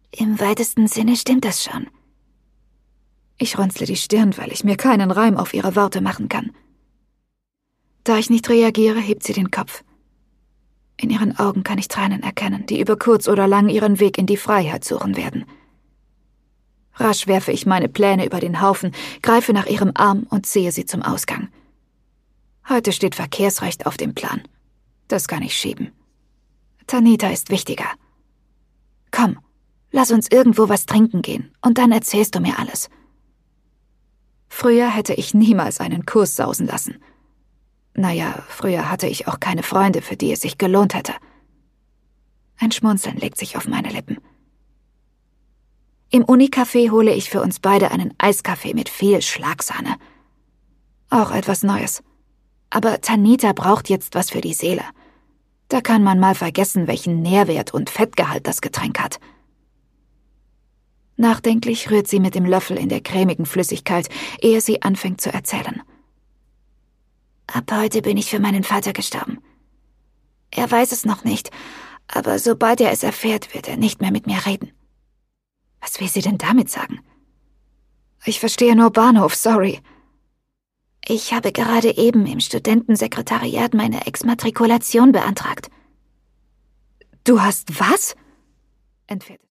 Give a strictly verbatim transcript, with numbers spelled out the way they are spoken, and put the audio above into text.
Im weitesten Sinne stimmt das schon. Ich runzle die Stirn, weil ich mir keinen Reim auf ihre Worte machen kann. Da ich nicht reagiere, hebt sie den Kopf. In ihren Augen kann ich Tränen erkennen, die über kurz oder lang ihren Weg in die Freiheit suchen werden. Rasch werfe ich meine Pläne über den Haufen, greife nach ihrem Arm und ziehe sie zum Ausgang. Heute steht Verkehrsrecht auf dem Plan. Das kann ich schieben. Tanita ist wichtiger. Komm, lass uns irgendwo was trinken gehen und dann erzählst du mir alles. Früher hätte ich niemals einen Kurs sausen lassen. Naja, früher hatte ich auch keine Freunde, für die es sich gelohnt hätte. Ein Schmunzeln legt sich auf meine Lippen. Im Unicafé hole ich für uns beide einen Eiskaffee mit viel Schlagsahne. Auch etwas Neues. Aber Tanita braucht jetzt was für die Seele. Da kann man mal vergessen, welchen Nährwert und Fettgehalt das Getränk hat. Nachdenklich rührt sie mit dem Löffel in der cremigen Flüssigkeit, ehe sie anfängt zu erzählen. Ab heute bin ich für meinen Vater gestorben. Er weiß es noch nicht, aber sobald er es erfährt, wird er nicht mehr mit mir reden. Was will sie denn damit sagen? Ich verstehe nur Bahnhof, sorry. Ich habe gerade eben im Studentensekretariat meine Exmatrikulation beantragt. Du hast was? Entfährt